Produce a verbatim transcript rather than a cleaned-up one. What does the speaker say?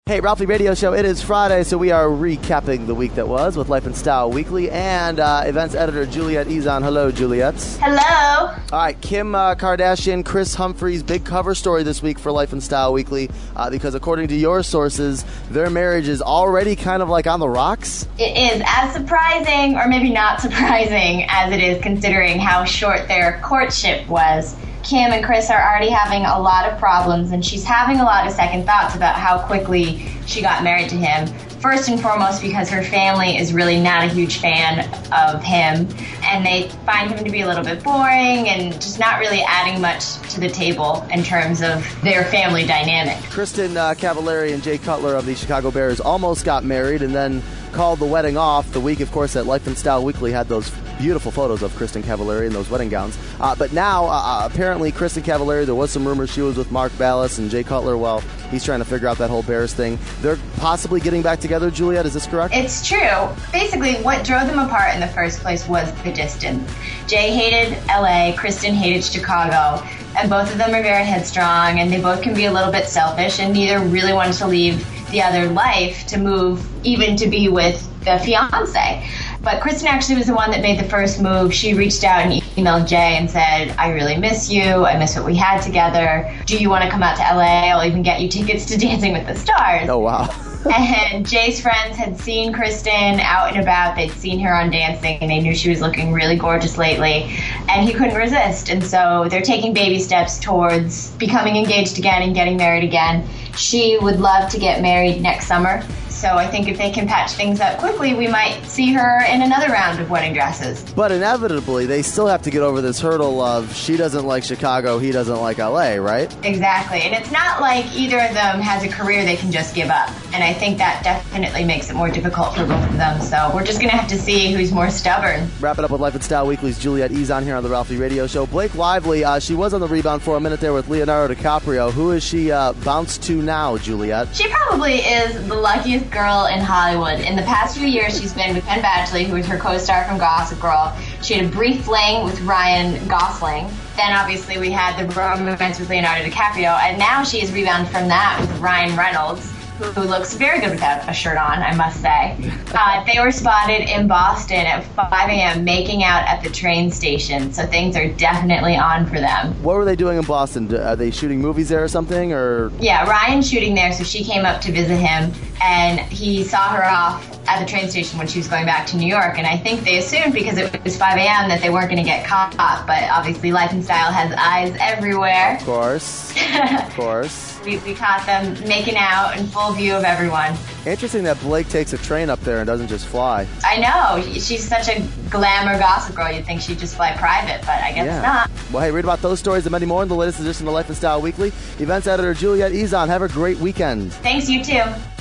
Hey, Ralphie Radio Show. It is Friday, so we are recapping the week that was with Life and Style Weekly and uh, events editor Juliet Ezon. Hello, Juliet. Hello. All right, Kim uh, Kardashian, Kris Humphries, big cover story this week for Life and Style Weekly uh, because according to your sources, their marriage is already kind of like on the rocks. It is as surprising, or maybe not surprising, as it is considering how short their courtship was. Kim and Kris are already having a lot of problems, and she's having a lot of second thoughts about how quickly she got married to him. First and foremost because her family is really not a huge fan of him, and they find him to be a little bit boring and just not really adding much to the table in terms of their family dynamic. Kristin uh, Cavallari and Jay Cutler of the Chicago Bears almost got married and then called the wedding off the week, of course, that Life and Style Weekly had those beautiful photos of Kristin Cavallari in those wedding gowns. Uh, but now, uh, apparently, Kristin Cavallari, there was some rumors she was with Mark Ballas, and Jay Cutler, well, he's trying to figure out that whole Bears thing. They're possibly getting back together, Juliet, is this correct? It's true. Basically, what drove them apart in the first place was the distance. Jay hated L A, Kristin hated Chicago, and both of them are very headstrong, and they both can be a little bit selfish, and neither really wanted to leave the other life to move, even to be with the fiance. But Kristin actually was the one that made the first move. She reached out and emailed Jay and said, I really miss you. I miss what we had together. Do you want to come out to L A? I'll even get you tickets to Dancing with the Stars. Oh, wow. And Jay's friends had seen Kristin out and about. They'd seen her on Dancing, and they knew she was looking really gorgeous lately. And he couldn't resist. And so they're taking baby steps towards becoming engaged again and getting married again. She would love to get married next summer. So I think if they can patch things up quickly, we might see her in another round of wedding dresses. But inevitably, they still have to get over this hurdle of she doesn't like Chicago, he doesn't like L A, right? Exactly. And it's not like either of them has a career they can just give up. And I think that definitely makes it more difficult for both of them. So we're just going to have to see who's more stubborn. Wrap it up with Life and Style Weekly's Juliet Ezon here on the Ralphie Radio Show. Blake Lively, uh, she was on the rebound for a minute there with Leonardo DiCaprio. Who is she uh, bounced to now, Juliet? She probably is the luckiest girl in Hollywood. In the past few years, she's been with Penn Badgley, who is her co-star from Gossip Girl. She had a brief fling with Ryan Gosling. Then, obviously, we had the romance with Leonardo DiCaprio, and now she is rebounded from that with Ryan Reynolds, who looks very good without a shirt on, I must say. Uh, they were spotted in Boston at five a.m. making out at the train station, so things are definitely on for them. What were they doing in Boston? Are they shooting movies there or something? Or Yeah, Ryan's shooting there, so she came up to visit him, and he saw her off at the train station when she was going back to New York, and I think they assumed because it was five a.m. that they weren't going to get caught, but obviously Life and Style has eyes everywhere. Of course. Of course. We, we caught them making out in full view of everyone. Interesting that Blake takes a train up there and doesn't just fly. I know. She's such a glamour gossip girl. You'd think she'd just fly private, but I guess yeah. not. Well, hey, read about those stories and many more in the latest edition of Life and Style Weekly. Events editor Juliet Ezon. Have a great weekend. Thanks, you too.